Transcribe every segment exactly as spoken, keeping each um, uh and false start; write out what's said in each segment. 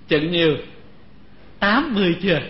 chừng nhiều? Tám mươi chưa?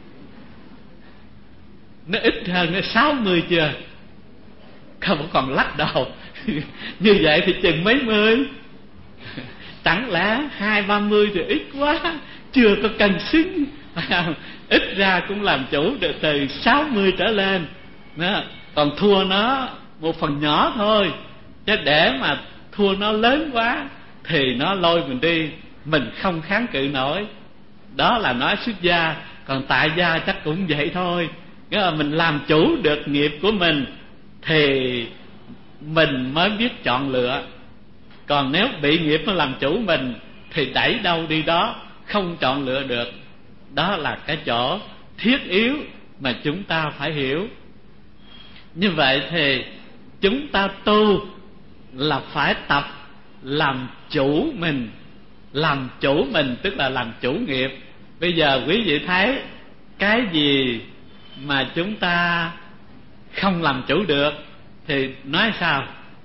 Nó ít hơn nó sáu mươi chưa? Không còn lắc đầu. Như vậy thì chừng mấy mươi? Chẳng lẽ hai ba mươi thì ít quá, chưa có cân xứng. Ít ra cũng làm chủ được từ sáu mươi trở lên đó. Còn thua nó một phần nhỏ thôi, chứ để mà thua nó lớn quá thì nó lôi mình đi, mình không kháng cự nổi. Đó là nói xuất gia. Còn tại gia chắc cũng vậy thôi. Nghĩa là mình làm chủ được nghiệp của mình thì mình mới biết chọn lựa. Còn nếu bị nghiệp nó làm chủ mình thì đẩy đâu đi đó, không chọn lựa được. Đó là cái chỗ thiết yếu mà chúng ta phải hiểu. Như vậy thì chúng ta tu là phải tập làm chủ mình. Làm chủ mình tức là làm chủ nghiệp. Bây giờ quý vị thấy cái gì mà chúng ta không làm chủ được thì nói sao?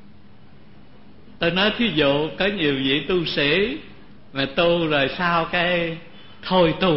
Tôi nói thí dụ có nhiều vị tu sĩ mà tu rồi sao cái thôi tu,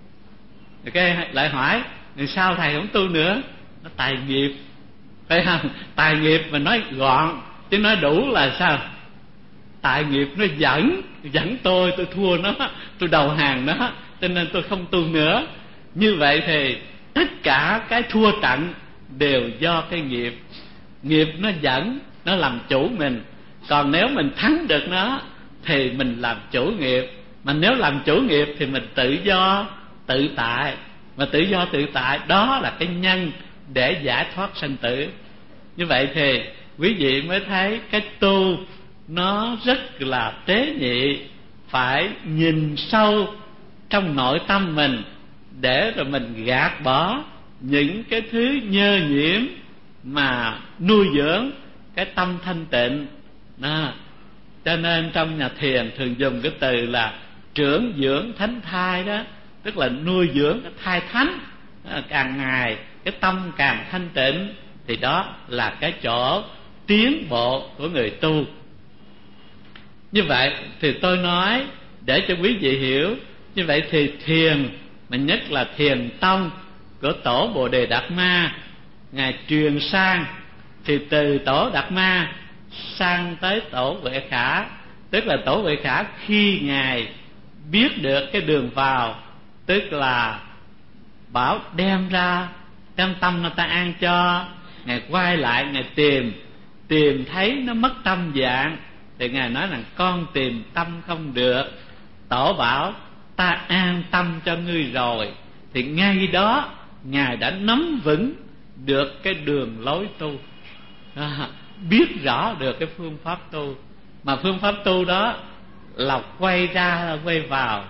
cái lại hỏi rồi sao thầy không tu nữa? Nó tài nghiệp, phải không? Tài nghiệp mà nói gọn, chứ nói đủ là sao? Tại nghiệp nó dẫn dẫn tôi, tôi thua nó, tôi đầu hàng nó, cho nên tôi không tu nữa. Như vậy thì tất cả cái thua trận đều do cái nghiệp. Nghiệp nó dẫn, nó làm chủ mình. Còn nếu mình thắng được nó thì mình làm chủ nghiệp. Mà nếu làm chủ nghiệp thì mình tự do tự tại. Mà tự do tự tại đó là cái nhân để giải thoát sanh tử. Như vậy thì quý vị mới thấy cái tu nó rất là tế nhị. Phải nhìn sâu trong nội tâm mình để rồi mình gạt bỏ những cái thứ nhơ nhiễm mà nuôi dưỡng cái tâm thanh tịnh đó. Cho nên trong nhà thiền thường dùng cái từ là trưởng dưỡng thánh thai đó, tức là nuôi dưỡng cái thai thánh. Càng ngày cái tâm càng thanh tịnh thì đó là cái chỗ tiến bộ của người tu. Như vậy thì tôi nói để cho quý vị hiểu. Như vậy thì thiền, mà nhất là thiền tông của Tổ Bồ Đề Đạt Ma, Ngài truyền sang thì từ Tổ Đạt Ma sang tới Tổ Huệ Khả. Tức là Tổ Huệ Khả khi Ngài biết được cái đường vào, tức là bảo đem ra, đem tâm người ta an cho. Ngài quay lại, Ngài tìm, tìm thấy nó mất tâm dạng thì Ngài nói rằng con tìm tâm không được. Tổ bảo ta an tâm cho ngươi rồi. Thì ngay đó Ngài đã nắm vững được cái đường lối tu, à, biết rõ được cái phương pháp tu. Mà phương pháp tu đó là quay ra quay vào,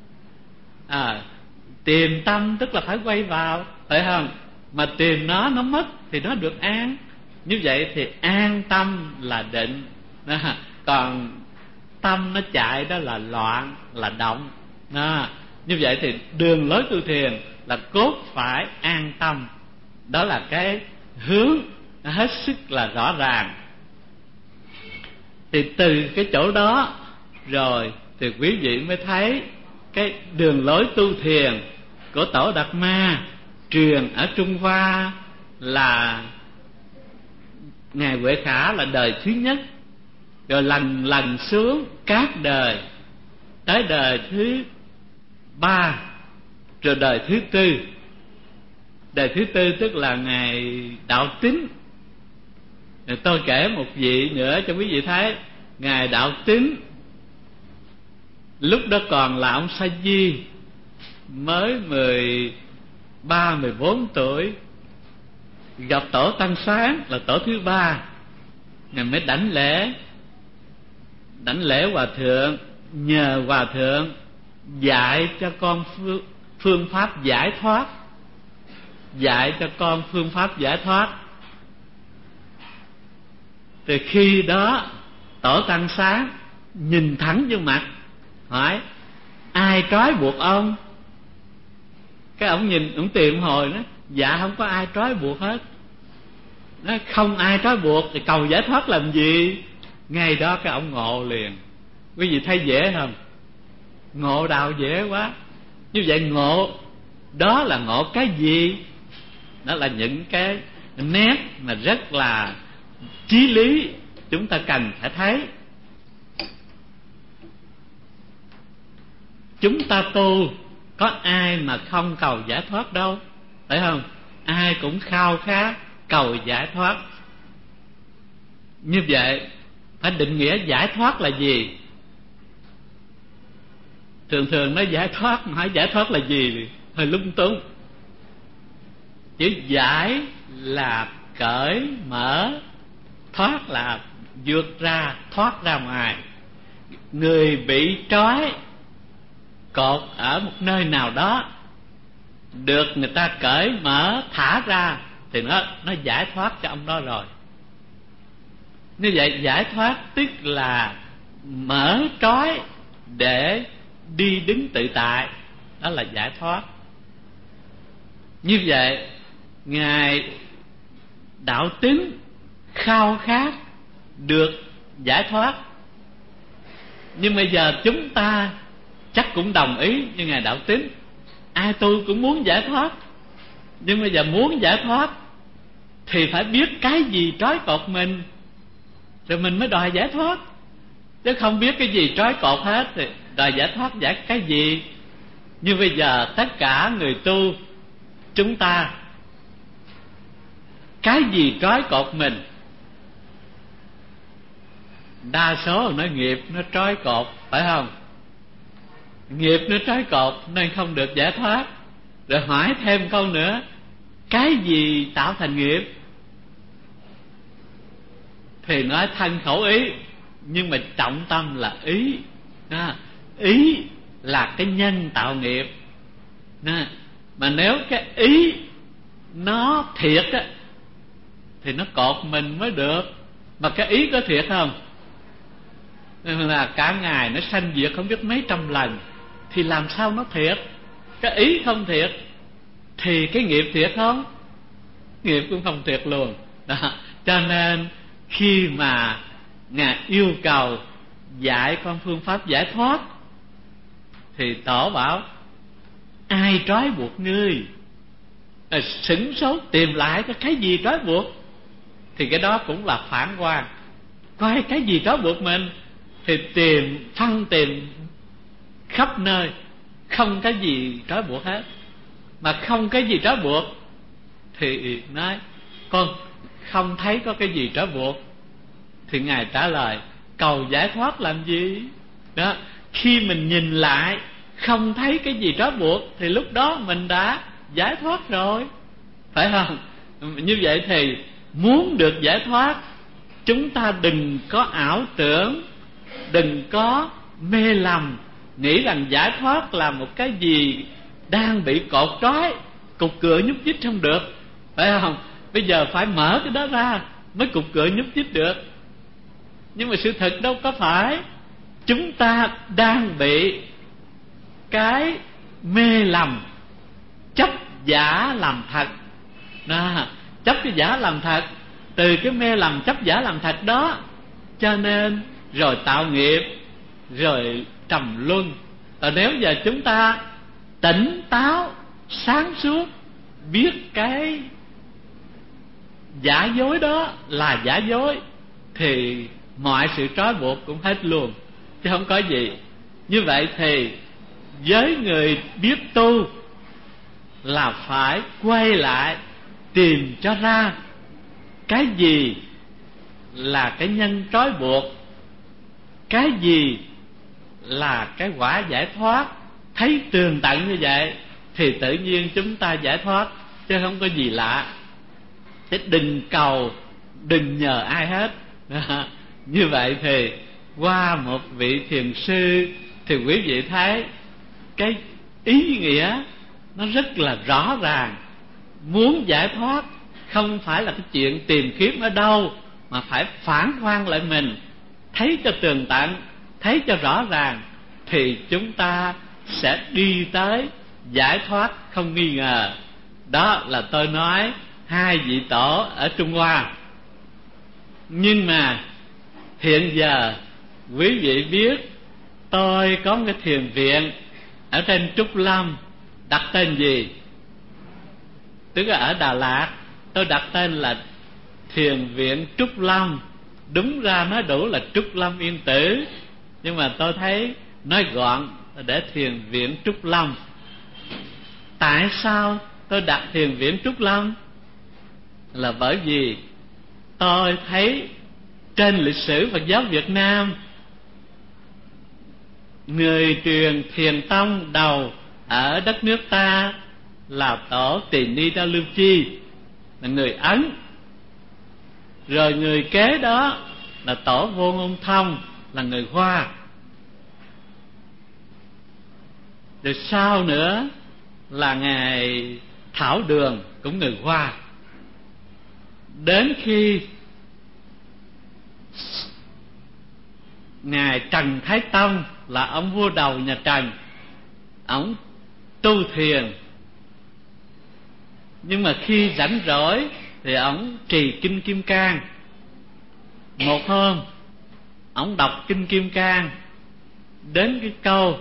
à, tìm tâm tức là phải quay vào, phải không? Mà tìm nó nó mất thì nó được an. Như vậy thì an tâm là định, à, còn tâm nó chạy đó là loạn, là động, à, như vậy thì đường lối tu thiền là cốt phải an tâm. Đó là cái hướng hết sức là rõ ràng. Thì từ cái chỗ đó rồi thì quý vị mới thấy cái đường lối tu thiền của Tổ Đạt Ma truyền ở Trung Hoa là Ngài Huệ Khả là đời thứ nhất, rồi lần lần xuống các đời, tới đời thứ ba, rồi đời thứ tư. Đời thứ tư tức là Ngài Đạo Tín. Rồi tôi kể một vị nữa cho quý vị thấy. Ngài Đạo Tín lúc đó còn là ông Sa Di, mới mười ba, mười bốn tuổi, gặp Tổ Tăng Sáng là tổ thứ ba. Ngài mới đảnh lễ, đảnh lễ Hòa Thượng, nhờ Hòa Thượng dạy cho con phương pháp giải thoát, dạy cho con phương pháp giải thoát. Từ khi đó Tổ Tăng Sáng nhìn thẳng vô mặt hỏi ai trói buộc ông? Cái ông nhìn, ông tìm hồi đó, dạ không có ai trói buộc hết. Nói không ai trói buộc thì cầu giải thoát làm gì? Ngay đó cái ông ngộ liền. Quý vị thấy dễ không? ngộ đạo dễ quá. Như vậy ngộ đó là ngộ cái gì? Đó là những cái nét mà rất là chí lý chúng ta cần phải thấy. Chúng ta tu có ai mà không cầu giải thoát đâu, phải không? Ai cũng khao khát cầu giải thoát. Như vậy phải định nghĩa giải thoát là gì? Thường thường nói giải thoát mà hỏi giải thoát là gì thì hơi lung tung. Chữ giải là cởi mở, thoát là vượt ra, thoát ra ngoài. Người bị trói cột ở một nơi nào đó được người ta cởi mở thả ra thì nó nó giải thoát cho ông đó rồi. Như vậy giải thoát tức là mở trói để đi đứng tự tại, đó là giải thoát. Như vậy Ngài Đạo Tín khao khát được giải thoát. Nhưng bây giờ chúng ta chắc cũng đồng ý với Ngài Đạo Tín, ai tu cũng muốn giải thoát. Nhưng bây giờ muốn giải thoát thì phải biết cái gì trói cột mình, rồi mình mới đòi giải thoát. Chứ không biết cái gì trói cột hết thì đòi giải thoát giải cái gì? Như bây giờ tất cả người tu chúng ta, cái gì trói cột mình? Đa số nói nghiệp nó trói cột, phải không? Nghiệp nó trói cột nên không được giải thoát. Rồi hỏi thêm câu nữa, cái gì tạo thành nghiệp? Thì nói thân khẩu ý, nhưng mà trọng tâm là ý. Ý là cái nhân tạo nghiệp. Mà nếu cái ý nó thiệt á thì nó cột mình mới được. Mà cái ý có thiệt không? Nên là cả ngày nó sanh diệt không biết mấy trăm lần thì làm sao nó thiệt? Cái ý không thiệt thì cái nghiệp thiệt không? Nghiệp cũng không thiệt luôn đó. Cho nên khi mà Ngài yêu cầu dạy con phương pháp giải thoát thì Tổ bảo ai trói buộc ngươi? À, sửng sốt tìm lại cái cái gì trói buộc. Thì cái đó cũng là phản quan. Coi cái gì trói buộc mình thì tìm, phân tìm khắp nơi, không cái gì trói buộc hết. Mà không cái gì trói buộc thì nói con không thấy có cái gì trói buộc. Thì Ngài trả lời cầu giải thoát làm gì? Đó, khi mình nhìn lại không thấy cái gì trói buộc thì lúc đó mình đã giải thoát rồi, phải không? Như vậy thì muốn được giải thoát, chúng ta đừng có ảo tưởng, đừng có mê lầm, nghĩ rằng giải thoát là một cái gì đang bị cột trói, cục cửa nhúc nhích không được, phải không? Bây giờ phải mở cái đó ra mới cục cửa nhúc nhích được. Nhưng mà sự thật đâu có phải. Chúng ta đang bị cái mê lầm, chấp giả làm thật. Đó, chấp cái giả làm thật. Từ cái mê lầm chấp giả làm thật đó cho nên rồi tạo nghiệp, rồi trầm luân. Và nếu giờ chúng ta tỉnh táo, sáng suốt, biết cái giả dối đó là giả dối thì mọi sự trói buộc cũng hết luôn, chứ không có gì. Như vậy thì với người biết tu là phải quay lại tìm cho ra cái gì là cái nhân trói buộc, cái gì là cái quả giải thoát. Thấy tường tận như vậy thì tự nhiên chúng ta giải thoát, chứ không có gì lạ. Chứ đừng cầu, đừng nhờ ai hết. Như vậy thì qua một vị thiền sư thì quý vị thấy cái ý nghĩa nó rất là rõ ràng. Muốn giải thoát không phải là cái chuyện tìm kiếm ở đâu, mà phải phản quan lại mình, thấy cho tường tận, thấy cho rõ ràng thì chúng ta sẽ đi tới giải thoát không nghi ngờ. Đó là tôi nói hai vị tổ ở Trung Hoa. Nhưng mà hiện giờ quý vị biết tôi có một cái thiền viện ở trên Trúc Lâm, đặt tên gì? Tức là ở Đà Lạt, tôi đặt tên là thiền viện Trúc Lâm. Đúng ra nó đủ là Trúc Lâm Yên Tử, nhưng mà tôi thấy nói gọn để thiền viện Trúc Lâm. Tại sao tôi đặt thiền viện Trúc Lâm? Là bởi vì tôi thấy trên lịch sử Phật giáo Việt Nam, người truyền thiền tông đầu ở đất nước ta là tổ Tỳ Ni Đa Lưu Chi, là người Ấn. Rồi người kế đó là tổ Vô Ngôn Thông, là người Hoa. Rồi sau nữa là ngài Thảo Đường, cũng người Hoa. Đến khi ngài Trần Thái Tông, là ông vua đầu nhà Trần, ông tu thiền, nhưng mà khi rảnh rỗi thì ông trì kinh Kim Cang. Một hôm ông đọc kinh Kim Cang đến cái câu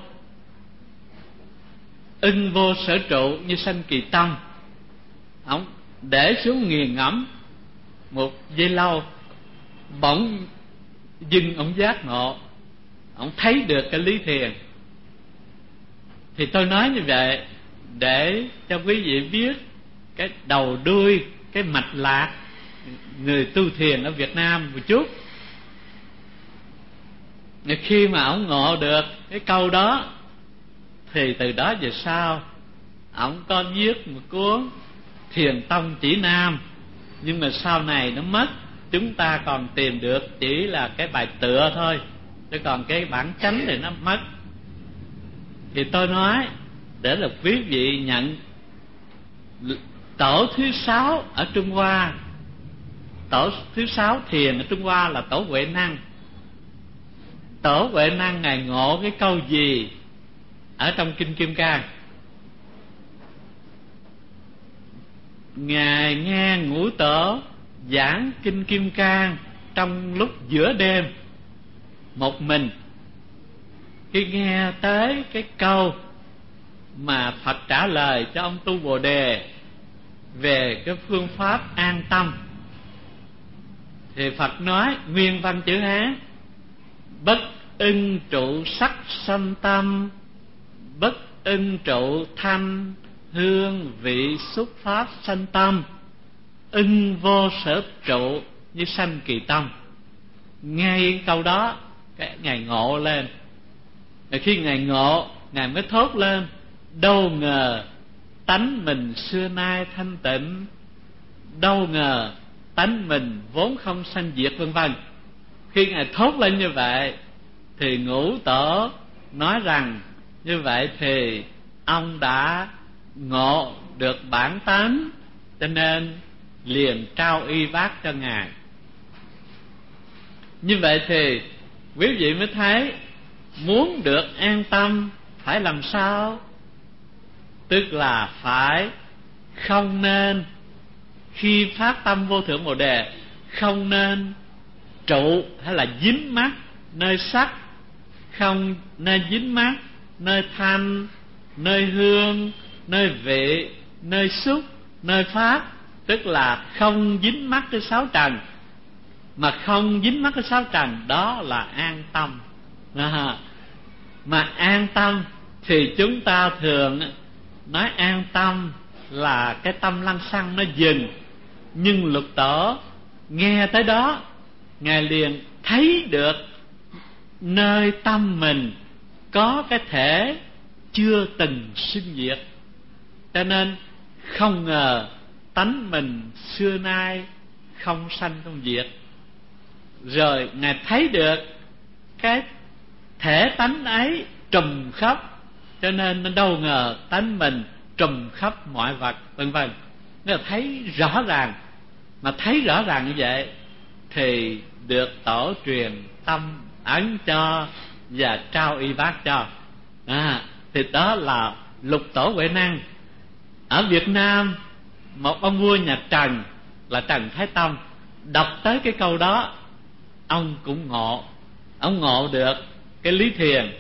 ưng vô sở trụ như sanh kỳ tâm, ông để xuống nghiền ngẫm một giây lâu, bỗng dưng ông giác ngộ, ông thấy được cái lý thiền. Thì tôi nói như vậy để cho quý vị biết cái đầu đuôi, cái mạch lạc người tu thiền ở Việt Nam một chút. Khi mà ông ngộ được cái câu đó thì từ đó về sau ông có viết một cuốn Thiền Tông Chỉ Nam, nhưng mà sau này nó mất, chúng ta còn tìm được chỉ là cái bài tựa thôi, chứ còn cái bản chánh thì nó mất. Thì tôi nói để là quý vị nhận tổ thứ sáu ở Trung Hoa, tổ thứ sáu thiền ở Trung Hoa là tổ Huệ Năng. Tổ Huệ Năng ngài ngộ cái câu gì ở trong kinh Kim Cang? Ngài nghe Ngũ Tổ giảng kinh Kim Cang trong lúc giữa đêm một mình. Khi nghe tới cái câu mà Phật trả lời cho ông tu Bồ Đề về cái phương pháp an tâm, thì Phật nói nguyên văn chữ Hán: bất ưng trụ sắc sanh tâm, bất ưng trụ thanh hương vị xúc pháp sanh tâm, ưng vô sở trụ như sanh kỳ tâm. Ngay câu đó cái ngài ngộ lên. Rồi khi ngài ngộ, ngài mới thốt lên: đâu ngờ tánh mình xưa nay thanh tịnh, đâu ngờ tánh mình vốn không sanh diệt, vân vân. Khi ngài thốt lên như vậy thì Ngũ Tổ nói rằng như vậy thì ông đã ngộ được bản tánh, cho nên liền trao y bác cho ngài. Như vậy thì quý vị mới thấy muốn được an tâm phải làm sao? Tức là phải không nên, khi phát tâm vô thượng Bồ Đề, không nên trụ hay là dính mắc nơi sắc, không nên dính mắc nơi thanh, nơi hương, nơi vị, nơi xúc, nơi pháp. Tức là không dính mắc cái sáu trần. Mà không dính mắc cái sáu trần đó là an tâm. À, mà an tâm thì chúng ta thường nói an tâm là cái tâm lăng xăng nó dừng. Nhưng Lục Tổ nghe tới đó, ngài liền thấy được nơi tâm mình có cái thể chưa từng sinh diệt, cho nên không ngờ tánh mình xưa nay không sanh không diệt. Rồi ngài thấy được cái thể tánh ấy trùm khắp, cho nên nó đâu ngờ tánh mình trùm khắp mọi vật, vân vân. Nó thấy rõ ràng. Mà thấy rõ ràng như vậy thì được tổ truyền tâm ấn cho và trao y bác cho. À, thì đó là Lục Tổ Huệ Năng. Ở Việt Nam, một ông vua nhà Trần là Trần Thái Tông đọc tới cái câu đó, ông cũng ngộ. Ông ngộ được cái lý thiền,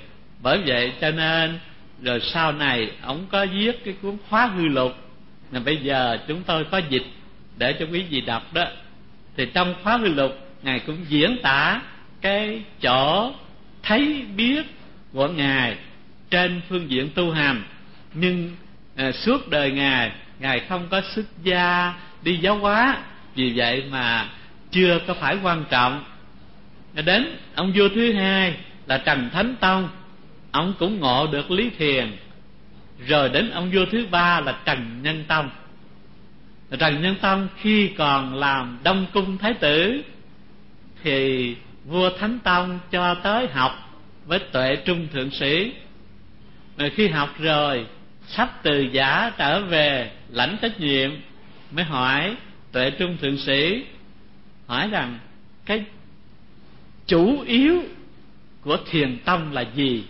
Bởi vậy cho nên rồi sau này ông có viết cái cuốn Hóa Hư Lục, là bây giờ chúng tôi có dịch để cho quý vị đọc đó. Thì trong Hóa Hư Lục Ngài cũng diễn tả cái chỗ thấy biết của Ngài trên phương diện tu hành. Nhưng à, suốt đời Ngài Ngài không có xuất gia đi giáo hóa, vì vậy mà chưa có phải quan trọng. Đến ông vua thứ hai là Trần Thánh Tông, ông cũng ngộ được lý thiền. Rồi đến ông vua thứ ba là Trần Nhân Tông. Trần Nhân Tông khi còn làm Đông Cung Thái tử thì vua Thánh Tông cho tới học với Tuệ Trung Thượng Sĩ. Rồi khi học rồi sắp từ giả trở về lãnh trách nhiệm, mới hỏi Tuệ Trung Thượng Sĩ, hỏi rằng cái chủ yếu của Thiền Tông là gì?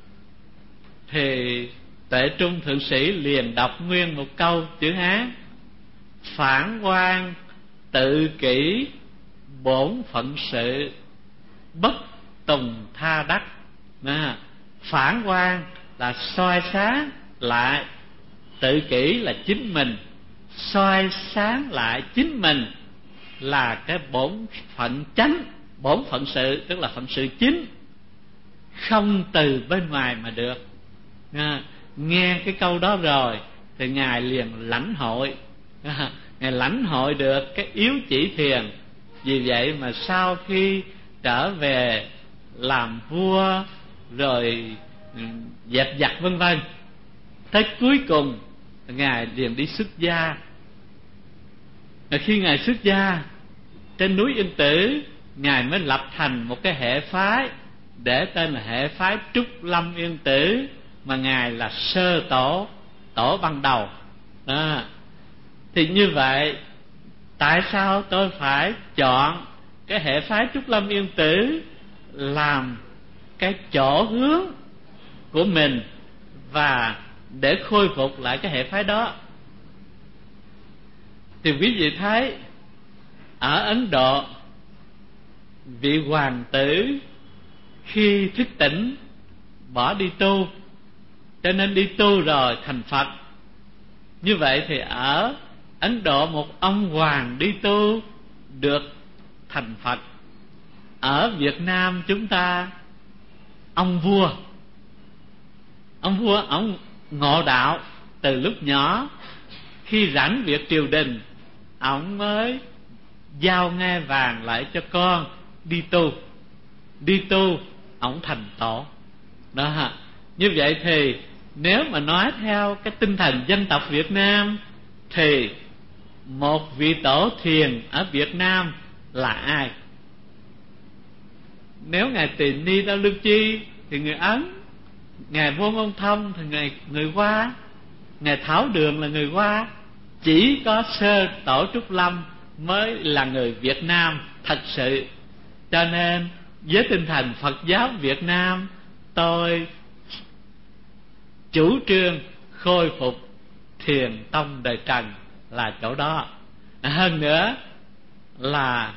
Thì Tuệ Trung Thượng Sĩ liền đọc nguyên một câu chữ Hán: phản quan tự kỷ bổn phận sự, bất tùng tha đắc. À, phản quan là soi sáng lại, tự kỷ là chính mình, soi sáng lại chính mình là cái bổn phận chánh, bổn phận sự tức là phận sự chính, không từ bên ngoài mà được. À, nghe cái câu đó rồi thì Ngài liền lãnh hội, à, Ngài lãnh hội được cái yếu chỉ thiền. Vì vậy mà sau khi trở về làm vua rồi dẹp giặc vân vân, tới cuối cùng Ngài liền đi xuất gia. Rồi khi Ngài xuất gia trên núi Yên Tử, Ngài mới lập thành một cái hệ phái để tên là hệ phái Trúc Lâm Yên Tử, mà Ngài là sơ tổ, tổ ban đầu. À, thì như vậy tại sao tôi phải chọn cái hệ phái Trúc Lâm Yên Tử làm cái chỗ hướng của mình và để khôi phục lại cái hệ phái đó? Thì quý vị thấy ở Ấn Độ, vị hoàng tử khi thức tỉnh bỏ đi tu, cho nên đi tu rồi thành Phật. Như vậy thì ở Ấn Độ một ông hoàng đi tu được thành Phật. Ở Việt Nam chúng ta, ông vua Ông vua ông ngộ đạo từ lúc nhỏ. Khi rảnh việc triều đình, ông mới giao ngai vàng lại cho con đi tu. Đi tu ông thành tổ đó. Như vậy thì nếu mà nói theo cái tinh thần dân tộc Việt Nam thì một vị tổ thiền ở Việt Nam là ai? Nếu Ngài Tỳ Ni Đao Lưu Chi thì người Ấn, Ngài Vô Ngôn Thông thì người, người Hoa, Ngài Thảo Đường là người Hoa. Chỉ có sơ tổ Trúc Lâm mới là người Việt Nam thật sự. Cho nên với tinh thần Phật giáo Việt Nam, tôi chủ trương khôi phục Thiền Tông đời Trần là chỗ đó. Hơn nữa là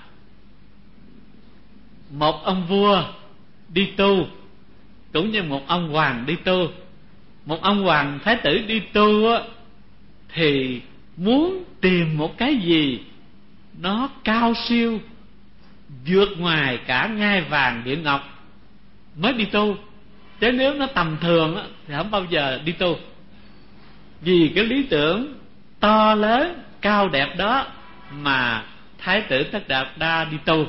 một ông vua đi tu cũng như một ông hoàng đi tu. Một ông hoàng thái tử đi tu á, thì muốn tìm một cái gì nó cao siêu vượt ngoài cả ngai vàng điện ngọc mới đi tu. Chứ nếu nó tầm thường á, thì không bao giờ đi tu. Vì cái lý tưởng to lớn cao đẹp đó mà Thái tử Tất Đạt Đa đi tu.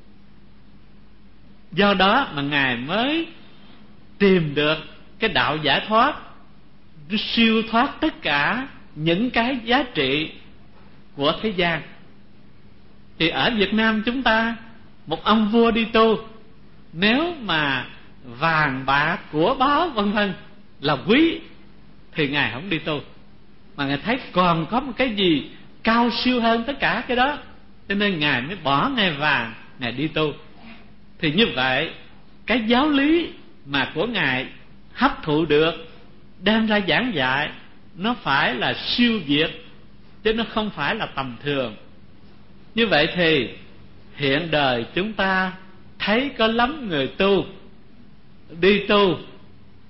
Do đó mà Ngài mới tìm được cái đạo giải thoát, siêu thoát tất cả những cái giá trị của thế gian. Thì ở Việt Nam chúng ta, một ông vua đi tu, nếu mà vàng bạc của báo vân vân là quý thì Ngài không đi tu, mà Ngài thấy còn có một cái gì cao siêu hơn tất cả cái đó, cho nên Ngài mới bỏ ngai vàng, Ngài đi tu. Thì như vậy cái giáo lý mà của Ngài hấp thụ được đem ra giảng dạy, nó phải là siêu việt, chứ nó không phải là tầm thường. Như vậy thì hiện đời chúng ta thấy có lắm người tu, đi tu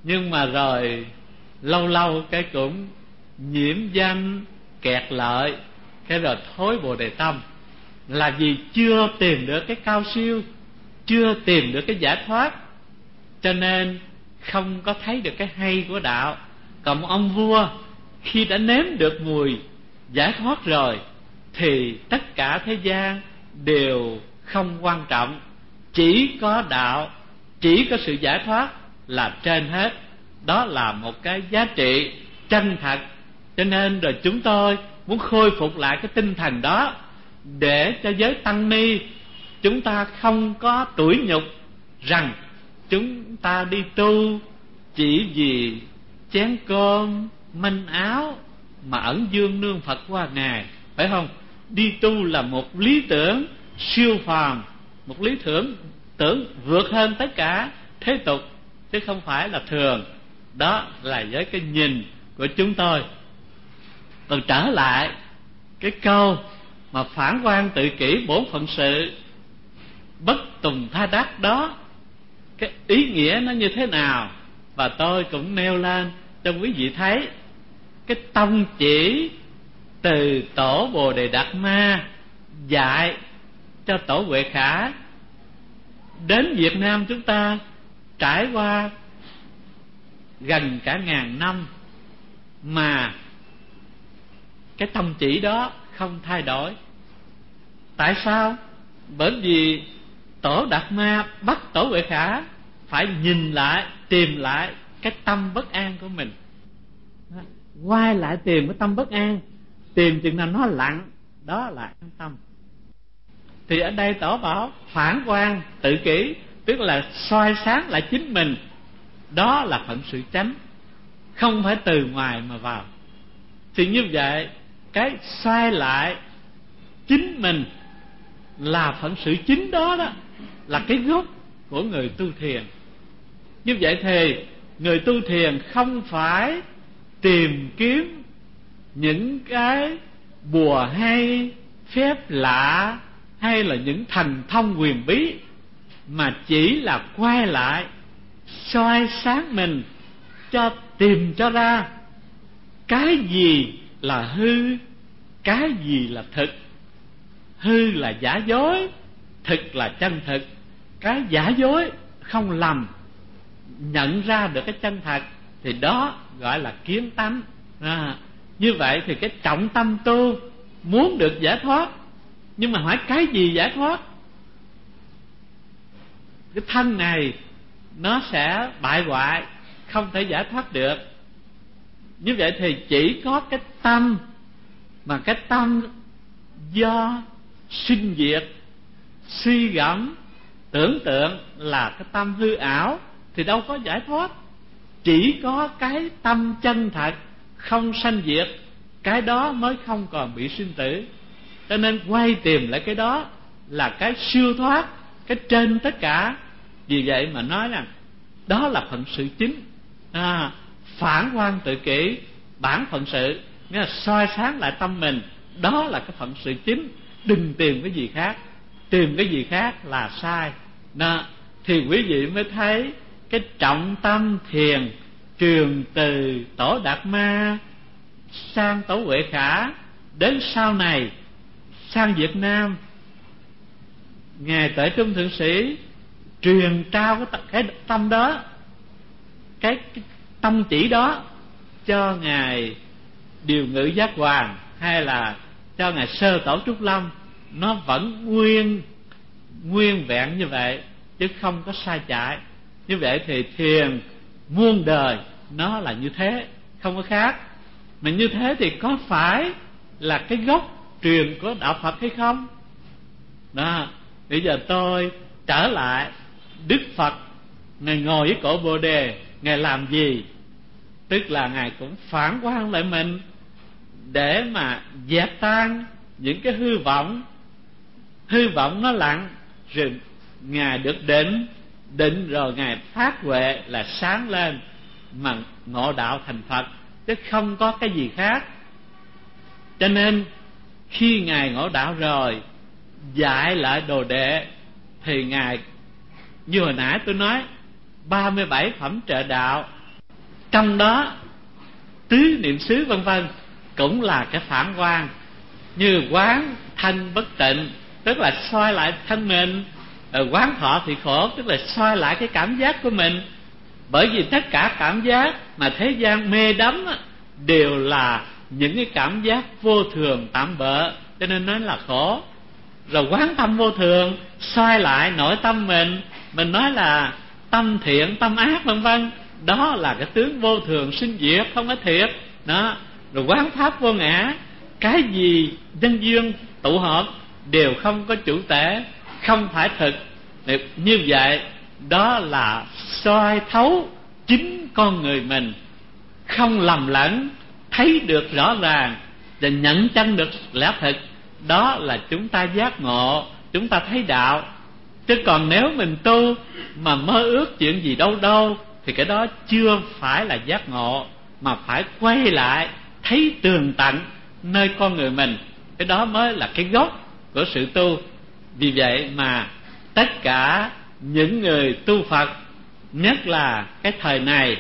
Nhưng mà rồi lâu lâu cái cũng nhiễm danh kẹt lợi, cái rồi thối Bồ Đề tâm. Là vì chưa tìm được cái cao siêu, chưa tìm được cái giải thoát, cho nên không có thấy được cái hay của đạo. Còn ông vua khi đã nếm được mùi giải thoát rồi thì tất cả thế gian đều không quan trọng, chỉ có đạo, chỉ có sự giải thoát là trên hết. Đó là một cái giá trị chân thật. Cho nên rồi chúng tôi muốn khôi phục lại cái tinh thần đó, để cho giới tăng ni chúng ta không có tủi nhục rằng chúng ta đi tu chỉ vì chén cơm manh áo mà ẩn dương nương Phật qua ngày, phải không? Đi tu là một lý tưởng siêu phàm, một lý tưởng tưởng vượt hơn tất cả thế tục, chứ không phải là thường. Đó là với cái nhìn của chúng tôi. Còn trở lại cái câu mà phản quan tự kỷ bổn phận sự bất tùng tha đắc đó, cái ý nghĩa nó như thế nào? Và tôi cũng nêu lên cho quý vị thấy cái tông chỉ từ tổ Bồ Đề Đạt Ma dạy cho tổ Huệ Khả đến Việt Nam chúng ta trải qua gần cả ngàn năm mà cái tông chỉ đó không thay đổi. Tại sao? Bởi vì tổ Đạt Ma bắt tổ Huệ Khả phải nhìn lại, tìm lại cái tâm bất an của mình, quay lại tìm cái tâm bất an, tìm chừng nào nó lặng, đó là an tâm. Thì ở đây tổ bảo phản quan tự kỷ, tức là soi sáng lại chính mình, đó là phận sự chánh, không phải từ ngoài mà vào. Thì như vậy cái xoay lại chính mình là phận sự chính, đó đó là cái gốc của người tu thiền. Như vậy thì người tu thiền không phải tìm kiếm những cái bùa hay, phép lạ hay là những thần thông huyền bí, mà chỉ là quay lại soi sáng mình cho tìm cho ra cái gì là hư, cái gì là thực. Hư là giả dối, thực là chân thực. Cái giả dối không lầm, nhận ra được cái chân thật thì đó gọi là kiến tánh. À, như vậy thì cái trọng tâm tu muốn được giải thoát, nhưng mà hỏi cái gì giải thoát? Cái thân này nó sẽ bại hoại, không thể giải thoát được. Như vậy thì chỉ có cái tâm, mà cái tâm do sinh diệt, suy gẫm, tưởng tượng là cái tâm hư ảo thì đâu có giải thoát. Chỉ có cái tâm chân thật không sanh diệt, cái đó mới không còn bị sinh tử. Cho nên quay tìm lại cái đó là cái siêu thoát, cái trên tất cả. Vì vậy mà nói rằng đó là phận sự chính. à, Phản quan tự kỷ bản phận sự, nghĩa là soi sáng lại tâm mình, đó là cái phận sự chính. Đừng tìm cái gì khác, tìm cái gì khác là sai. Đó, thì quý vị mới thấy cái trọng tâm thiền truyền từ tổ Đạt Ma sang tổ Huệ Khả, đến sau này sang Việt Nam ngài Tuệ Trung Thượng Sĩ truyền trao cái, cái tâm đó, cái, cái tâm chỉ đó cho ngài Điều Ngự Giác Hoàng hay là cho ngài Sơ Tổ Trúc Lâm, nó vẫn nguyên nguyên vẹn như vậy, chứ không có sai chạy. Như vậy thì thiền muôn đời nó là như thế, không có khác. Mà như thế thì có phải là cái gốc truyền của đạo Phật hay không? Đó, bây giờ tôi trở lại Đức Phật, ngài ngồi với cội Bồ Đề, ngài làm gì? Tức là ngài cũng phản quan lại mình để mà dẹp tan những cái hư vọng. Hư vọng nó lặng rồi ngài được định, định rồi ngài phát huệ là sáng lên mà ngộ đạo thành Phật, chứ không có cái gì khác. Cho nên khi ngài ngộ đạo rồi dạy lại đồ đệ thì ngài, như hồi nãy tôi nói, ba mươi bảy phẩm trợ đạo Trong đó tứ niệm xứ vân vân cũng là cái phản quan, như quán thân bất tịnh tức là soi lại thân mình, quán thọ thì khổ tức là soi lại cái cảm giác của mình. Bởi vì tất cả cảm giác mà thế gian mê đắm đều là những cái cảm giác vô thường tạm bợ, cho nên nói là khổ. Rồi quán tâm vô thường, soi lại nội tâm mình, mình nói là tâm thiện tâm ác vân vân, đó là cái tướng vô thường sinh diệt, không có thiệt đó. Rồi quán pháp vô ngã, cái gì nhân duyên tụ hợp đều không có chủ thể, không phải thực. Như vậy đó là soi thấu chính con người mình, không lầm lẫn, thấy được rõ ràng và nhận chân được lẽ thực. Đó là chúng ta giác ngộ, chúng ta thấy đạo. Chứ còn nếu mình tu mà mơ ước chuyện gì đâu đâu thì cái đó chưa phải là giác ngộ, mà phải quay lại thấy tường tận nơi con người mình, cái đó mới là cái gốc của sự tu. Vì vậy mà tất cả những người tu Phật, nhất là cái thời này,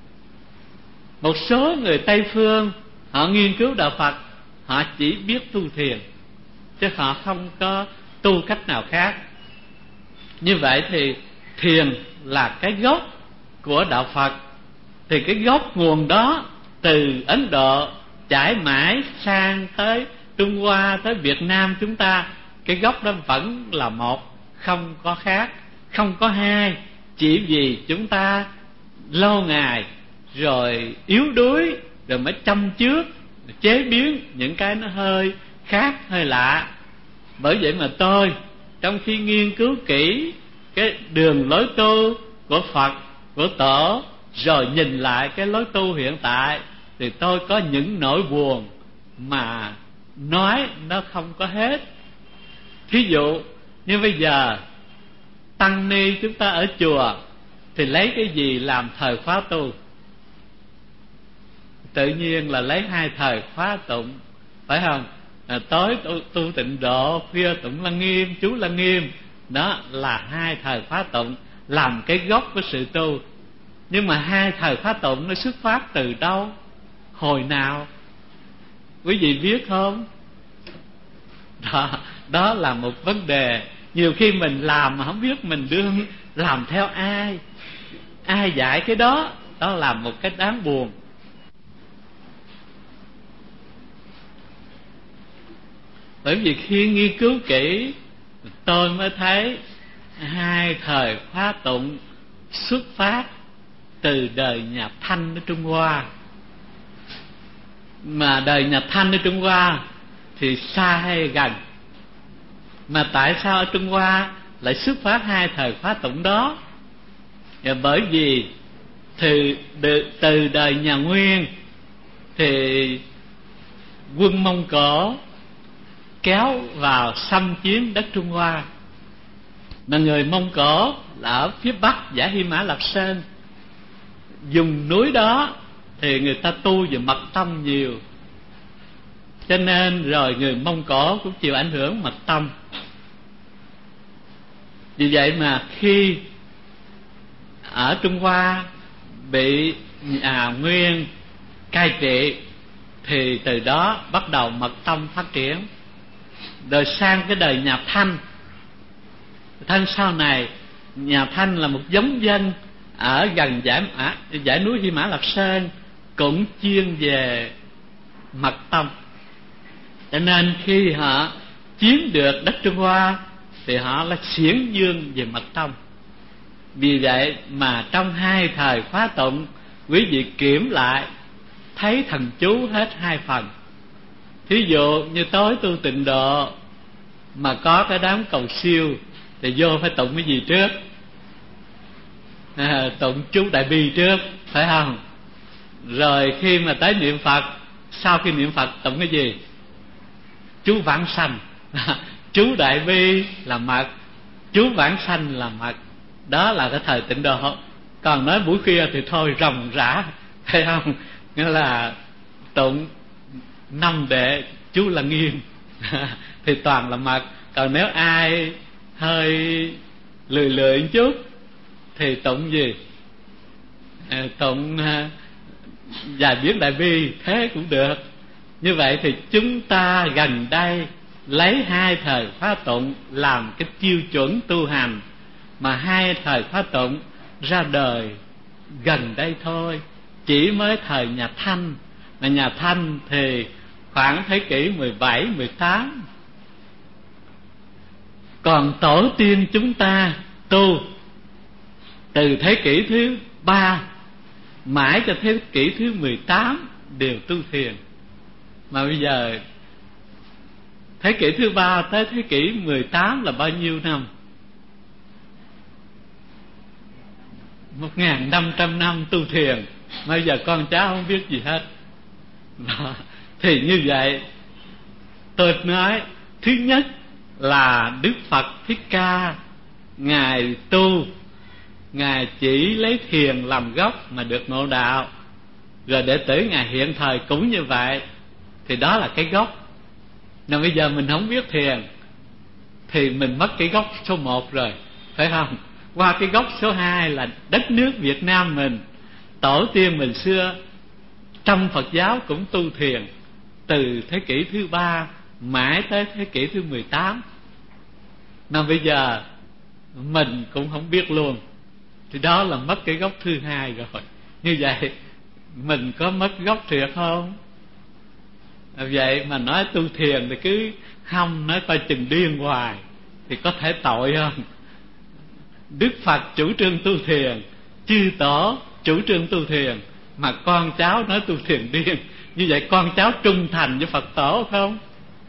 một số người Tây Phương họ nghiên cứu đạo Phật, họ chỉ biết tu thiền chứ họ không có tu cách nào khác. Như vậy thì thiền là cái gốc của đạo Phật. Thì cái gốc nguồn đó từ Ấn Độ trải mãi sang tới Trung Hoa, tới Việt Nam chúng ta, cái gốc đó vẫn là một, không có khác, không có hai. Chỉ vì chúng ta lâu ngày rồi yếu đuối, rồi mới chăm trước chế biến những cái nó hơi khác, hơi lạ. Bởi vậy mà tôi trong khi nghiên cứu kỹ cái đường lối tu của Phật, của Tổ, rồi nhìn lại cái lối tu hiện tại, thì tôi có những nỗi buồn mà nói nó không có hết. Thí dụ như bây giờ tăng ni chúng ta ở chùa thì lấy cái gì làm thời khóa tu? Tự nhiên là lấy hai thời khóa tụng, phải không? À, tối tu, tu tịnh độ, khuya tụng Lăng Nghiêm, chú Lăng Nghiêm. Đó là hai thời khóa tụng làm cái gốc của sự tu. Nhưng mà hai thời khóa tụng nó xuất phát từ đâu, hồi nào? Quý vị biết không? Đó, đó là một vấn đề. Nhiều khi mình làm mà không biết mình đương làm theo ai, ai dạy cái đó. Đó là một cái đáng buồn. Bởi vì khi nghiên cứu kỹ, tôi mới thấy hai thời khóa tụng xuất phát từ đời nhà Thanh ở Trung Hoa. Mà đời nhà Thanh ở Trung Hoa thì xa hay gần? Mà tại sao ở Trung Hoa lại xuất phát hai thời khóa tụng đó? Và bởi vì từ, từ đời nhà Nguyên thì quân Mông Cổ kéo vào xâm chiếm đất Trung Hoa. Mà người Mông Cổ là ở phía bắc dãy Hy Mã Lạp Sơn, vùng núi đó thì người ta tu về mật tông nhiều, cho nên rồi người Mông Cổ cũng chịu ảnh hưởng mật tông. Vì vậy mà khi ở Trung Hoa bị nhà Nguyên cai trị thì từ đó bắt đầu mật tông phát triển. Rồi sang cái đời nhà Thanh, Thanh sau này, nhà Thanh là một giống dân ở gần dãy, dãy núi Hy Mã Lạp Sơn, cũng chuyên về mật tông. Cho nên khi họ chiếm được đất Trung Hoa thì họ là xiển dương về mật tông. Vì vậy mà trong hai thời khóa tụng, quý vị kiểm lại thấy thần chú hết hai phần. Thí dụ như tối tu tịnh độ mà có cái đám cầu siêu thì vô phải tụng cái gì trước? À, tụng chú Đại Bi trước, phải không? Rồi khi mà tới niệm Phật, sau khi niệm Phật tụng cái gì? Chú Vãng Sanh. Chú Đại Bi là mật, chú Vãng Sanh là mật. Đó là cái thời tịnh độ. Còn nói buổi kia thì thôi ròng rã, thấy không? Nghĩa là tụng năm đệ chú Lăng Nghiêm thì toàn là mật. Còn nếu ai hơi lười lười một chút thì tụng gì? À, tụng vài biến đại bi thế cũng được. Như vậy thì chúng ta gần đây lấy hai thời khóa tụng làm cái tiêu chuẩn tu hành, mà hai thời khóa tụng ra đời gần đây thôi, chỉ mới thời nhà Thanh. Mà nhà Thanh thì khoảng thế kỷ mười bảy, mười tám. Còn tổ tiên chúng ta tu từ thế kỷ thứ ba mãi cho thế kỷ thứ mười tám đều tu thiền. Mà bây giờ thế kỷ thứ ba tới thế kỷ mười tám là bao nhiêu năm? Một ngàn năm trăm năm tu thiền, mà bây giờ con cháu không biết gì hết. Đó. Thì như vậy tôi nói, thứ nhất là Đức Phật Thích Ca Ngài tu, Ngài chỉ lấy thiền làm gốc mà được ngộ đạo. Rồi đệ tử Ngài hiện thời cũng như vậy, thì đó là cái gốc. Nên bây giờ mình không biết thiền thì mình mất cái gốc số một rồi, phải không? Qua cái gốc số hai là đất nước Việt Nam mình, tổ tiên mình xưa trong Phật giáo cũng tu thiền từ thế kỷ thứ ba mãi tới thế kỷ thứ mười tám. Nên bây giờ mình cũng không biết luôn, thì đó là mất cái gốc thứ hai rồi. Như vậy mình có mất gốc thiệt không? Vậy mà nói tu thiền thì cứ hăm nói coi chừng điên hoài thì có thể tội không? Đức Phật chủ trương tu thiền, chư tổ chủ trương tu thiền, mà con cháu nói tu thiền điên, như vậy con cháu trung thành với Phật tổ không?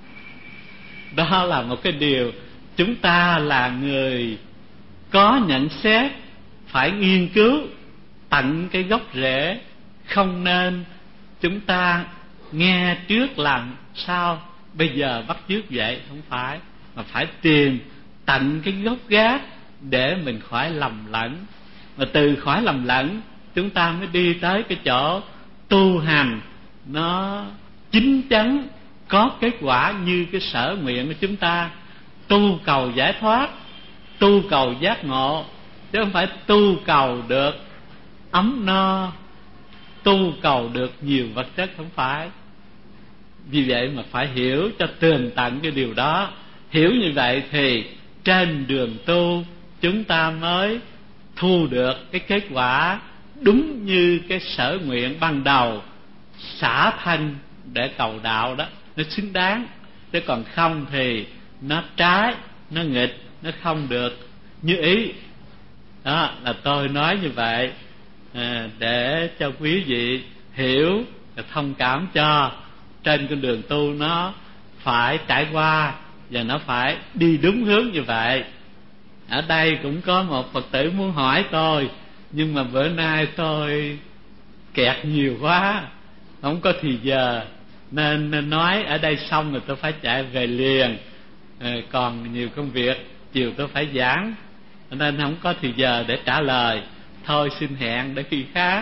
Đó là một cái điều chúng ta là người có nhận xét phải nghiên cứu tận cái gốc rễ. Không nên chúng ta nghe trước làm sao bây giờ bắt chước vậy, không phải, mà phải tìm tận cái gốc gác để mình khỏi lầm lẫn. Mà từ khỏi lầm lẫn chúng ta mới đi tới cái chỗ tu hành nó chính chắn, có kết quả như cái sở nguyện của chúng ta. Tu cầu giải thoát, tu cầu giác ngộ, chứ không phải tu cầu được ấm no, tu cầu được nhiều vật chất, không phải. Vì vậy mà phải hiểu cho tường tận cái điều đó. Hiểu như vậy thì trên đường tu chúng ta mới thu được cái kết quả đúng như cái sở nguyện ban đầu, xả thân để cầu đạo đó, nó xứng đáng. Chứ còn không thì nó trái, nó nghịch, nó không được như ý. Đó là tôi nói như vậy à, để cho quý vị hiểu và thông cảm cho trên con đường tu nó phải trải qua và nó phải đi đúng hướng như vậy. Ở đây cũng có một Phật tử muốn hỏi tôi, nhưng mà bữa nay tôi kẹt nhiều quá, không có thì giờ, nên, nên nói ở đây xong rồi tôi phải chạy về liền. à, Còn nhiều công việc, chiều tôi phải giảng, nên không có thì giờ để trả lời. Thôi xin hẹn để khi khác.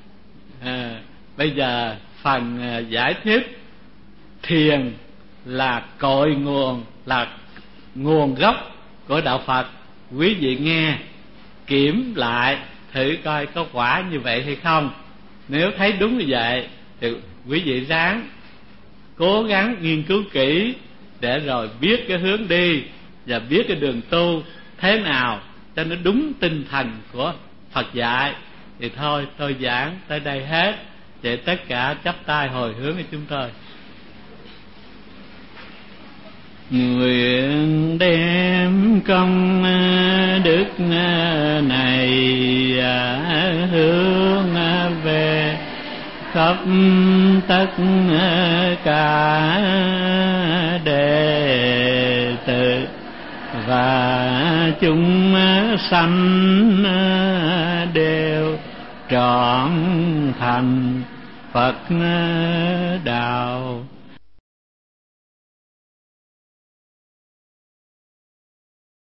à, Bây giờ phần à, giải thích thiền là cội nguồn, là nguồn gốc của đạo Phật. Quý vị nghe kiểm lại thử coi có quả như vậy hay không. Nếu thấy đúng như vậy thì quý vị ráng cố gắng nghiên cứu kỹ để rồi biết cái hướng đi và biết cái đường tu thế nào cho nó đúng tinh thần của Phật dạy. Thì thôi tôi giảng tới đây hết, để tất cả chắp tay hồi hướng cho chúng tôi. Nguyện đem công đức này hướng về khắp tất cả đệ tử và chúng sanh đều trọn thành Phật đạo.